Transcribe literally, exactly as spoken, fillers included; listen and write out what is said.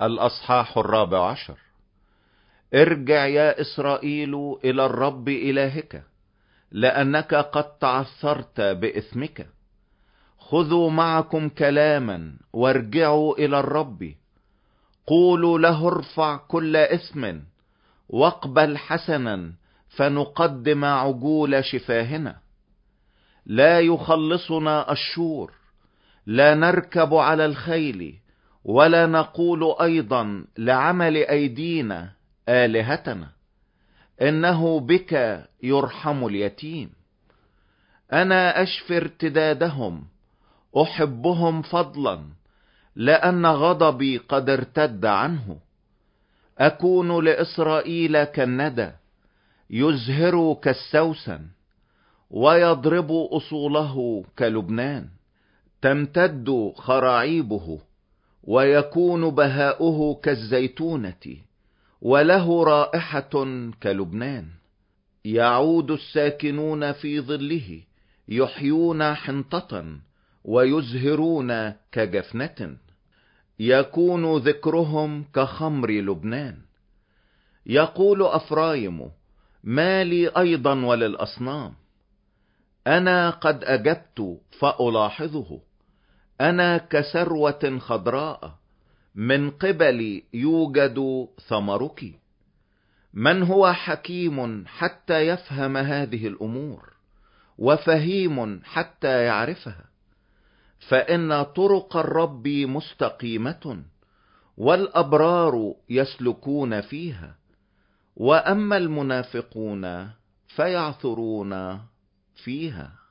الأصحاح الرابع عشر. ارجع يا إسرائيل إلى الرب إلهك، لأنك قد تعثرت بإثمك. خذوا معكم كلاما وارجعوا إلى الرب. قولوا له ارفع كل إثم واقبل حسنا، فنقدم عجول شفاهنا. لا يخلصنا الشور، لا نركب على الخيل، ولا نقول أيضا لعمل أيدينا آلهتنا. إنه بك يرحم اليتيم. أنا أشفي ارتدادهم، أحبهم فضلا، لأن غضبي قد ارتد عنه. أكون لإسرائيل كالندى، يزهر كالسوسن، ويضرب أصوله كلبنان. تمتد خراعيبه، ويكون بهاؤه كالزيتونة، وله رائحة كلبنان. يعود الساكنون في ظله، يحيون حنطة، ويزهرون كجفنة. يكون ذكرهم كخمر لبنان. يقول أفرايم: ما لي أيضا وللأصنام؟ أنا قد أجبت فألاحظه. أنا كثروة خضراء، من قبلي يوجد ثمرك. من هو حكيم حتى يفهم هذه الأمور، وفهيم حتى يعرفها؟ فإن طرق الرب مستقيمة، والأبرار يسلكون فيها، وأما المنافقون فيعثرون فيها.